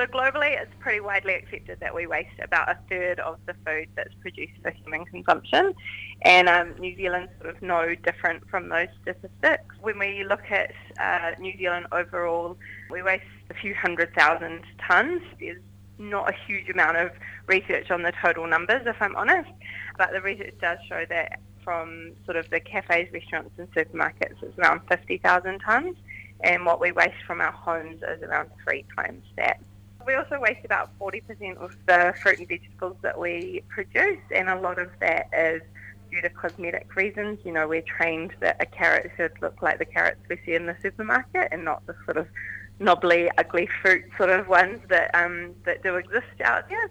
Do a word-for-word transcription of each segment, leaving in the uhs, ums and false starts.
So globally, it's pretty widely accepted that we waste about a third of the food that's produced for human consumption. And um, New Zealand's sort of no different from those statistics. When we look at uh, New Zealand overall, we waste a few hundred thousand tonnes. There's not a huge amount of research on the total numbers, if I'm honest, but the research does show that from sort of the cafes, restaurants and supermarkets, it's around fifty thousand tonnes, and what we waste from our homes is around three times that. We also waste about forty percent of the fruit and vegetables that we produce, and a lot of that is due to cosmetic reasons. You know, we're trained that a carrot should look like the carrots we see in the supermarket and not the sort of knobbly, ugly fruit sort of ones that um, that do exist out there.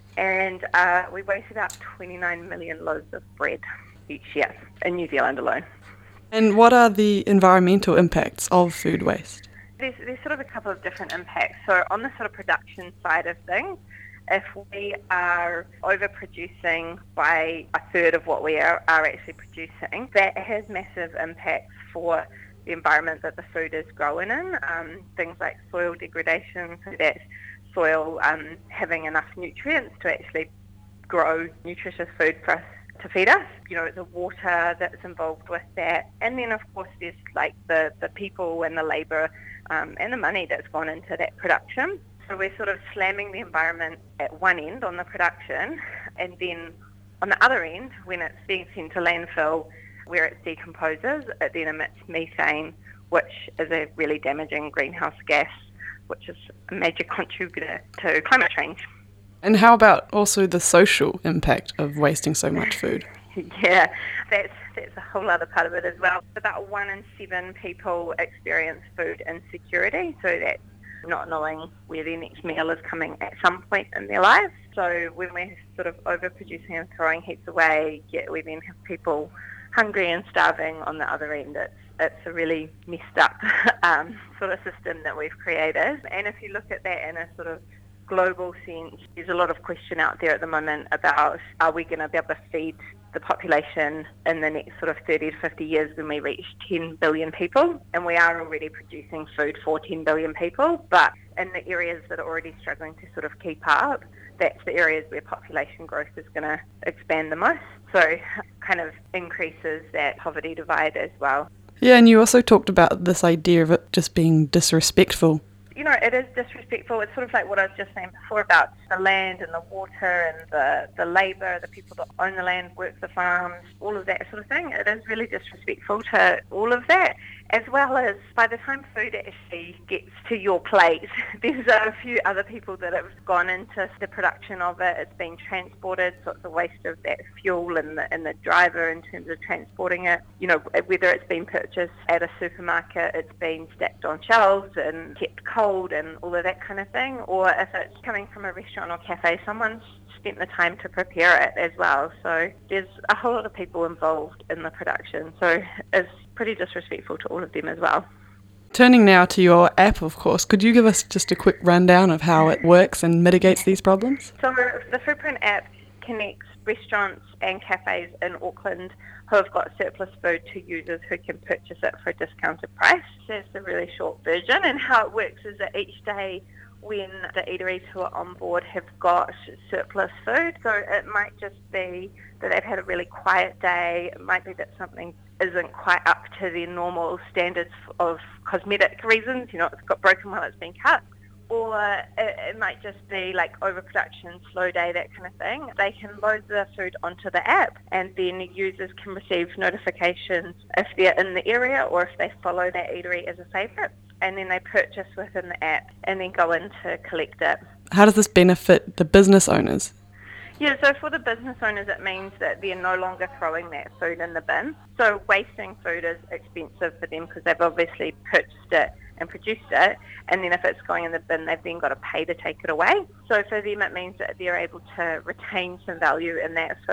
And uh, we waste about twenty-nine million loaves of bread each year in New Zealand alone. And what are the environmental impacts of food waste? There's, there's sort of a couple of different impacts. So on the sort of production side of things, if we are overproducing by a third of what we are, are actually producing, that has massive impacts for the environment that the food is grown in. Um, things like soil degradation, so that's soil um, having enough nutrients to actually grow nutritious food for us to feed us. You know, the water that's involved with that. And then, of course, there's like the, the people and the labour um, and the money that's gone into that production. So we're sort of slamming the environment at one end on the production, and then on the other end, when it's being sent to landfill, where it decomposes, it then emits methane, which is a really damaging greenhouse gas, which is a major contributor to climate change. And how about also the social impact of wasting so much food? Yeah, that's that's a whole other part of it as well. About one in seven people experience food insecurity, so that's not knowing where their next meal is coming at some point in their lives. So when we're sort of overproducing and throwing heaps away, yeah, we then have people hungry and starving on the other end. It's it's a really messed up um, sort of system that we've created. And if you look at that in a sort of global sense, there's a lot of question out there at the moment about, are we going to be able to feed the population in the next sort of thirty to fifty years when we reach ten billion people? And we are already producing food for ten billion people, but in the areas that are already struggling to sort of keep up, that's the areas where population growth is going to expand the most. So kind of increases that poverty divide as well. Yeah, and you also talked about this idea of it just being disrespectful. You know, it is disrespectful. It's sort of like what I was just saying before about the land and the water and the, the labour, the people that own the land, work the farms, all of that sort of thing. It is really disrespectful to all of that, as well as by the time food actually gets to your plate, there's a few other people that have gone into the production of it. It's been transported, so it's a waste of that fuel and the, and the driver in terms of transporting it. You know, whether it's been purchased at a supermarket, it's been stacked on shelves and kept cold and all of that kind of thing, or if it's coming from a restaurant or cafe, someone's spent the time to prepare it as well. So there's a whole lot of people involved in the production, so it's pretty disrespectful to all of them as well. Turning now to your app, of course, could you give us just a quick rundown of how it works and mitigates these problems? So the Foodprint app connects restaurants and cafes in Auckland who have got surplus food to users who can purchase it for a discounted price. That's the really short version, and how it works is that each day when the eateries who are on board have got surplus food, so it might just be that they've had a really quiet day, it might be that something isn't quite up to their normal standards of cosmetic reasons, you know, it's got broken while it's been cut, or it, it might just be like overproduction, slow day, that kind of thing. They can load the food onto the app, and then users can receive notifications if they're in the area or if they follow that eatery as a favourite, and then they purchase within the app and then go in to collect it. How does this benefit the business owners? Yeah, so for the business owners, it means that they're no longer throwing that food in the bin. So wasting food is expensive for them because they've obviously purchased it and produced it, and then if it's going in the bin, they've then got to pay to take it away. So for them, it means that they're able to retain some value in that food.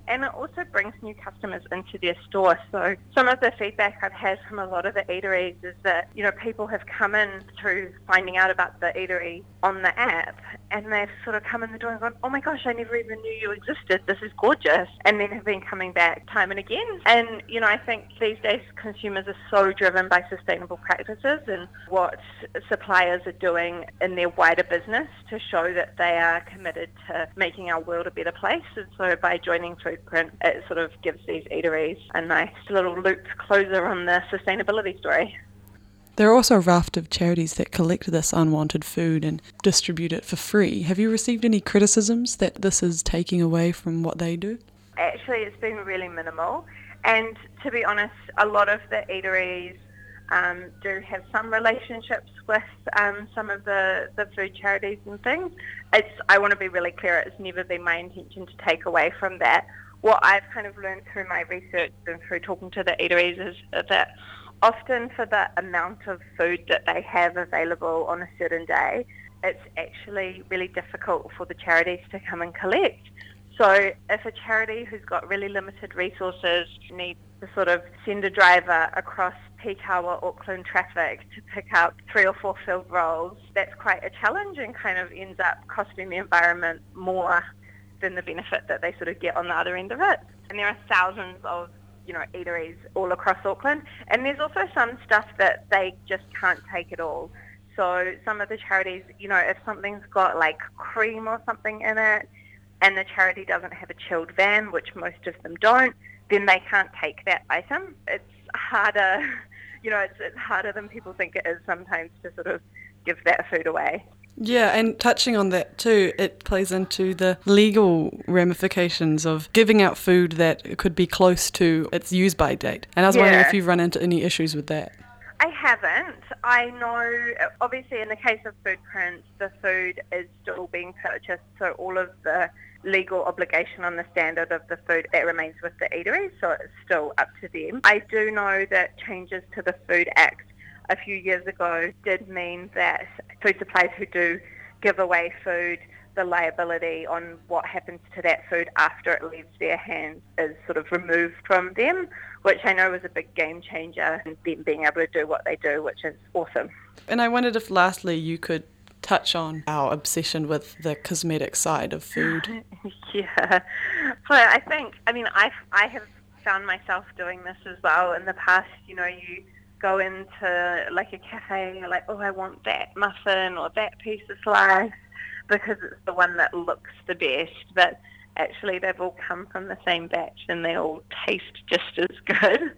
and it also brings new customers into their store. So some of the feedback I've had from a lot of the eateries is that, you know, people have come in through finding out about the eatery on the app, and they've sort of come in the door and gone, oh my gosh, I never even knew you existed. This is gorgeous. And then have been coming back time and again. And, you know, I think these days consumers are so driven by sustainable practices and what suppliers are doing in their wider business to show that they are committed to making our world a better place. And so by joining Foodprint, it sort of gives these eateries a nice little loop closer on the sustainability story. There are also a raft of charities that collect this unwanted food and distribute it for free. Have you received any criticisms that this is taking away from what they do? Actually, it's been really minimal. And to be honest, a lot of the eateries um, do have some relationships with um, some of the, the food charities and things. It's, I want to be really clear, it's never been my intention to take away from that. What I've kind of learned through my research and through talking to the eateries is that often for the amount of food that they have available on a certain day, it's actually really difficult for the charities to come and collect. So if a charity who's got really limited resources needs to sort of send a driver across peak hour Auckland traffic to pick up three or four filled rolls, that's quite a challenge and kind of ends up costing the environment more than the benefit that they sort of get on the other end of it. And there are thousands of, you know, eateries all across Auckland. And there's also some stuff that they just can't take at all. So some of the charities, you know, if something's got like cream or something in it, and the charity doesn't have a chilled van, which most of them don't, then they can't take that item. It's harder, you know, it's, it's harder than people think it is sometimes to sort of give that food away. Yeah, and touching on that too, it plays into the legal ramifications of giving out food that could be close to its use-by date. And I was Yeah. wondering if you've run into any issues with that. I haven't. I know, obviously in the case of Foodprint, the food is still being purchased, so all of the legal obligation on the standard of the food, that remains with the eatery, so it's still up to them. I do know that changes to the Food Act a few years ago did mean that food suppliers who do give away food, the liability on what happens to that food after it leaves their hands is sort of removed from them, which I know was a big game changer in them being able to do what they do, which is awesome. And I wondered if lastly you could touch on our obsession with the cosmetic side of food. Yeah. So I think, I mean, I I have found myself doing this as well in the past. You know, you go into like a cafe and you're like, oh, I want that muffin or that piece of slice because it's the one that looks the best, but actually they've all come from the same batch and they all taste just as good.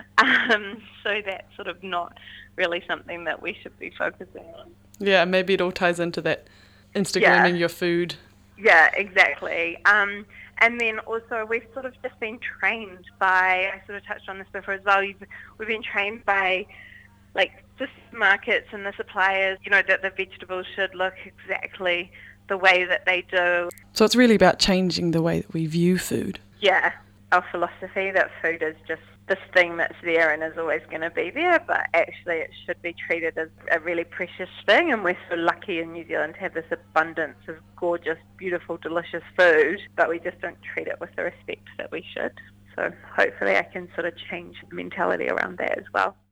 Um, so that's sort of not really something that we should be focusing on. Yeah, maybe it all ties into that Instagramming Yeah. your food. Yeah, exactly. Um, and then also we've sort of just been trained by, I sort of touched on this before as well, You've, we've been trained by like the markets and the suppliers, you know, that the vegetables should look exactly the way that they do. So it's really about changing the way that we view food. Yeah, our philosophy that food is just this thing that's there and is always going to be there, but actually it should be treated as a really precious thing, and we're so lucky in New Zealand to have this abundance of gorgeous, beautiful, delicious food, but we just don't treat it with the respect that we should. So hopefully I can sort of change the mentality around that as well.